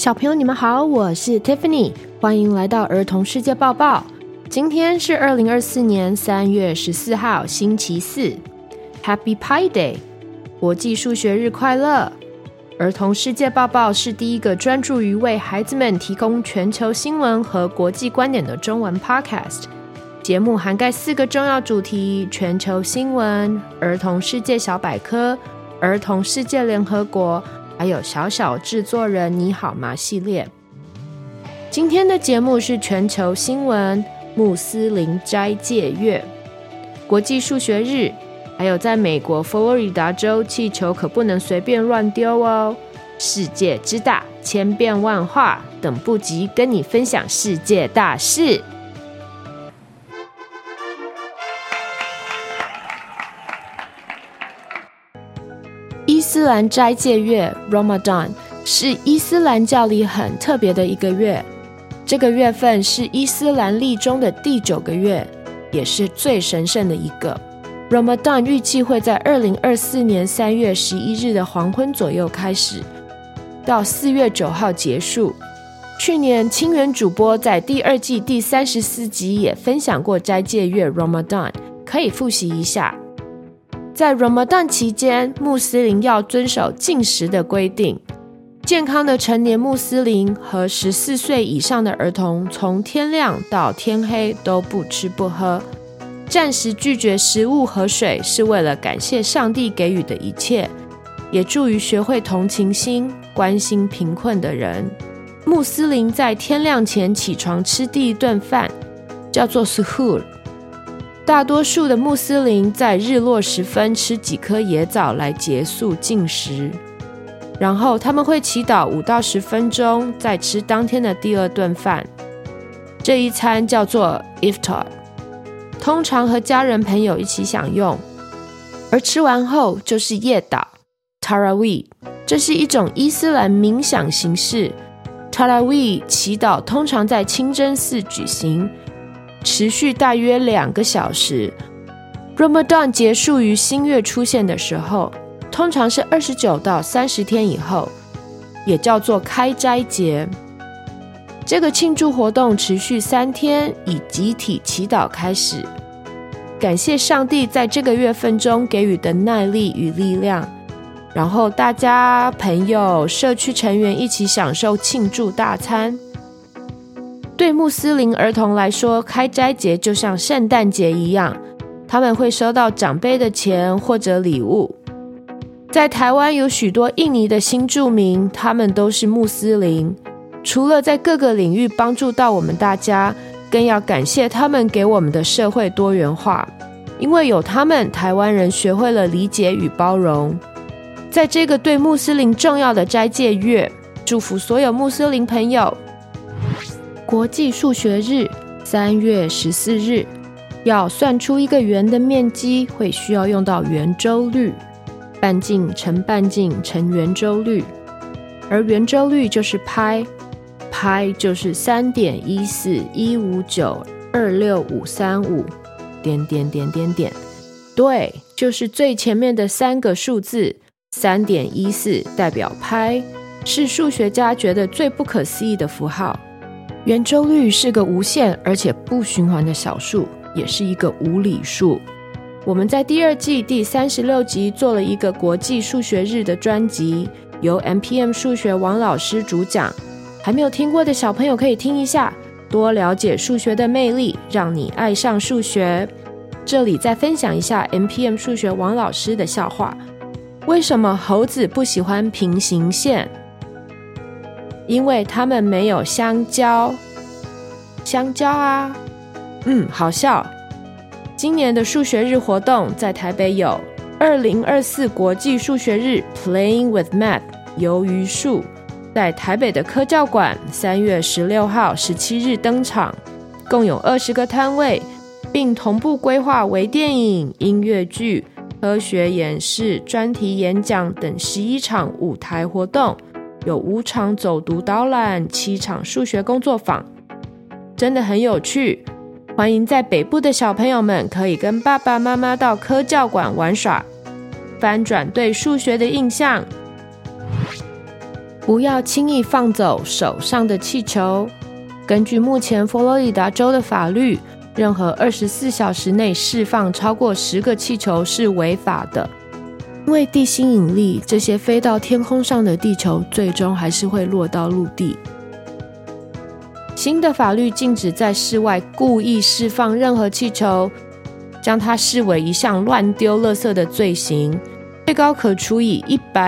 小朋友你们好，我是 Tiffany， 欢迎来到儿童世界报报。今天是2024年3月14号星期四， Happy Pi Day， 国际数学日快乐。儿童世界报报是第一个专注于为孩子们提供全球新闻和国际观点的中文 podcast。 节目涵盖4个重要主题：全球新闻、儿童世界小百科、儿童世界联合国，还有小小制作人你好吗系列。今天的节目是全球新闻、穆斯林斋戒月、国际数学日，还有在美国佛罗里达州气球可不能随便乱丢哦。世界之大，千变万化，等不及跟你分享世界大事。伊斯兰斋戒月 Ramadan 是伊斯兰教里很特别的一个月，这个月份是伊斯兰历中的第9个月，也是最神圣的一个。 Ramadan 预计会在2024年3月11日的黄昏左右开始，到4月9号结束。去年清源主播在第2季第34集也分享过斋戒月 Ramadan， 可以复习一下。在 Ramadan 期间，穆斯林要遵守禁食的规定。健康的成年穆斯林和14岁以上的儿童，从天亮到天黑都不吃不喝。暂时拒绝食物和水，是为了感谢上帝给予的一切，也助于学会同情心，关心贫困的人。穆斯林在天亮前起床吃第一顿饭，叫做 suhoor。大多数的穆斯林在日落时分吃几颗野枣来结束禁食，然后他们会祈祷5到10分钟，再吃当天的第2顿饭。这一餐叫做 iftar， 通常和家人朋友一起享用。而吃完后就是夜祷 Tarawih， 这是一种伊斯兰冥想形式。 Tarawih 祈祷通常在清真寺举行，持续大约2个小时。 Ramadan 结束于新月出现的时候，通常是29到30天以后，也叫做开斋节。这个庆祝活动持续3天，以集体祈祷开始，感谢上帝在这个月份中给予的耐力与力量，然后大家朋友社区成员一起享受庆祝大餐。对穆斯林儿童来说，开斋节就像圣诞节一样，他们会收到长辈的钱或者礼物。在台湾有许多印尼的新住民，他们都是穆斯林，除了在各个领域帮助到我们大家，更要感谢他们给我们的社会多元化，因为有他们，台湾人学会了理解与包容。在这个对穆斯林重要的斋戒月，祝福所有穆斯林朋友。国际数学日3月14日，要算出一个圆的面积，会需要用到圆周率，半径乘半径乘圆周率，而圆周率就是派，派就是3.14159265535点点点点点，对，就是最前面的3个数字 3.14 代表派，是数学家觉得最不可思议的符号。圆周率是个无限而且不循环的小数，也是一个无理数。我们在第2季第36集做了一个国际数学日的专辑，由 MPM 数学王老师主讲，还没有听过的小朋友可以听一下，多了解数学的魅力，让你爱上数学。这里再分享一下 MPM 数学王老师的笑话。为什么猴子不喜欢平行线？因为它们没有香蕉。香蕉啊，好笑。今年的数学日活动在台北有2024国际数学日 Playing with Math 鱿鱼树，在台北的科教馆3月16号17日登场，共有20个摊位，并同步规划微电影、音乐剧、科学演示、专题演讲等11场舞台活动，有5场走读导览、7场数学工作坊，真的很有趣。欢迎在北部的小朋友们可以跟爸爸妈妈到科教馆玩耍，翻转对数学的印象。 不要轻易放走手上的气球。根据目前佛罗里达州的法律，任何24小时内释放超过10个气球是违法的。因为地心引力，这些飞到天空上的地球最终还是会落到陆地。新的法律禁止在室外故意释放任何气球，将它视为一项乱丢垃圾的罪行，最高可处以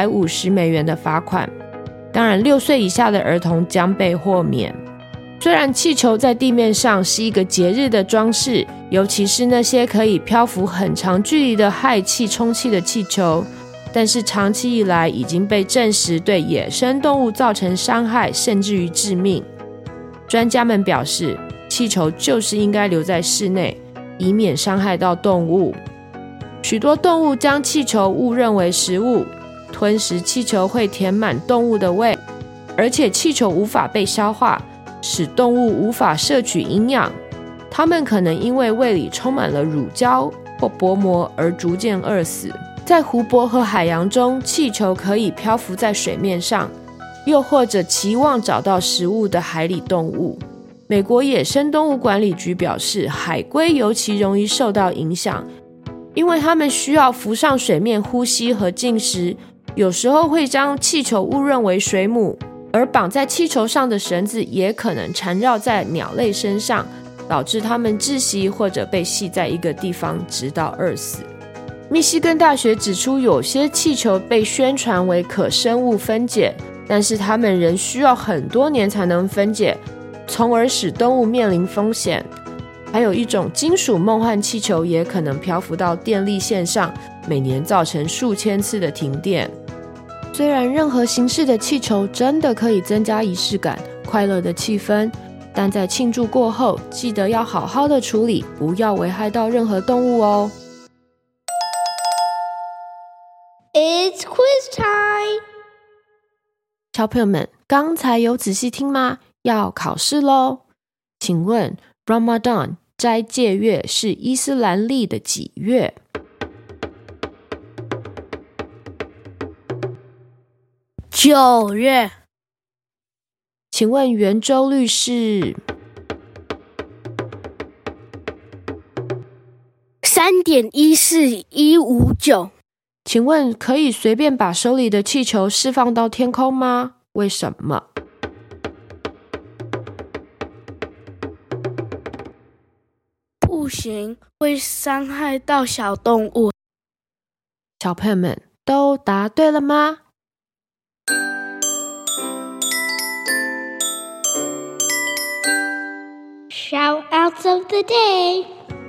$150的罚款。当然，6岁以下的儿童将被豁免。虽然气球在地面上是一个节日的装饰，尤其是那些可以漂浮很长距离的氦气充气的气球，但是长期以来已经被证实对野生动物造成伤害，甚至于致命。专家们表示，气球就是应该留在室内，以免伤害到动物。许多动物将气球误认为食物，吞食气球会填满动物的胃，而且气球无法被消化，使动物无法摄取营养。它们可能因为胃里充满了乳胶或薄膜而逐渐饿死。在湖泊和海洋中，气球可以漂浮在水面上，又或者期望找到食物的海里动物。美国野生动物管理局表示，海龟尤其容易受到影响，因为它们需要浮上水面呼吸和进食，有时候会将气球误认为水母，而绑在气球上的绳子也可能缠绕在鸟类身上，导致它们窒息或者被系在一个地方直到饿死。密西根大学指出，有些气球被宣传为可生物分解，但是它们仍需要很多年才能分解，从而使动物面临风险。还有一种金属梦幻气球也可能漂浮到电力线上，每年造成数千次的停电。虽然任何形式的气球真的可以增加仪式感、快乐的气氛，但在庆祝过后，记得要好好的处理，不要危害到任何动物哦。 It's quiz time！ 小朋友们，刚才有仔细听吗？要考试咯。请问 Ramadan 斋戒月是伊斯兰历的几月 ？9月。 请问圆周率是 3.14159。 请问可以随便把手里的气球释放到天空吗？为什么？ 不行，会伤害到小动物。 小朋友们都答对了吗 ？Shout-outs of the day.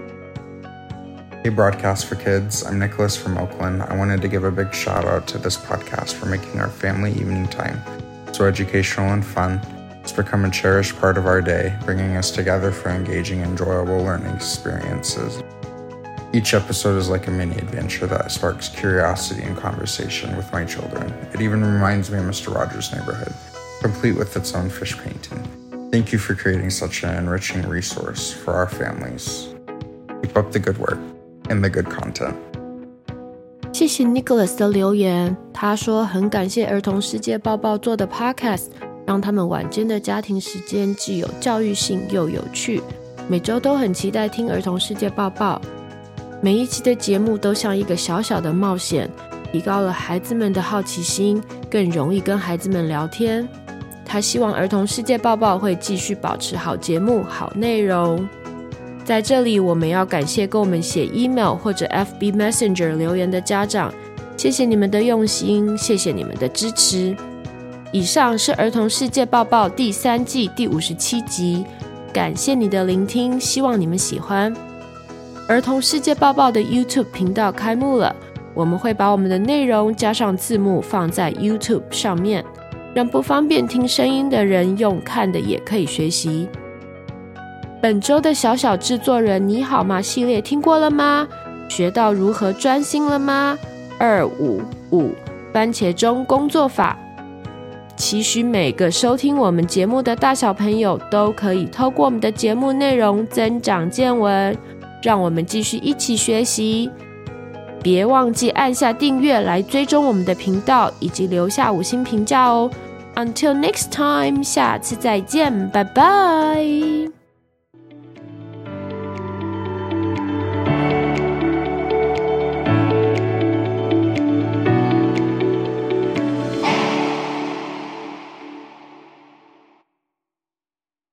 Hey Broadcast for Kids, I'm Nicholas from Oakland. I wanted to give a big shout out to this podcast for making our family evening time so educational and fun. It's become a cherished part of our day, bringing us together for engaging, enjoyable learning experiences. Each episode is like a mini adventure that sparks curiosity and conversation with my children. It even reminds me of Mr. Rogers' Neighborhood, complete with its own fish painting. Thank you for creating such an enriching resource for our families. Keep up the good work and the good content. 谢谢 Nicholas 的留言，他说很感谢儿童世界报报做的 podcast， 让他们晚间的家庭时间既有教育性又有趣，每周都很期待听儿童世界报报。每一期的节目都像一个小小的冒险，提高了孩子们的好奇心，更容易跟孩子们聊天。他希望儿童世界报报会继续保持好节目、好内容。在这里，我们要感谢给我们写 email 或者 FB Messenger 留言的家长，谢谢你们的用心，谢谢你们的支持。以上是儿童世界报报第3季第57集，感谢你的聆听，希望你们喜欢。儿童世界报报的 YouTube 频道开幕了，我们会把我们的内容加上字幕放在 YouTube 上面，让不方便听声音的人用看的也可以学习。本周的小小制作人你好吗系列听过了吗？学到如何专心了吗？255番茄钟工作法，期许每个收听我们节目的大小朋友都可以透过我们的节目内容增长见闻，让我们继续一起学习。别忘记按下订阅来追踪我们的频道，以及留下5星评价哦。 Until next time， 下次再见，拜拜。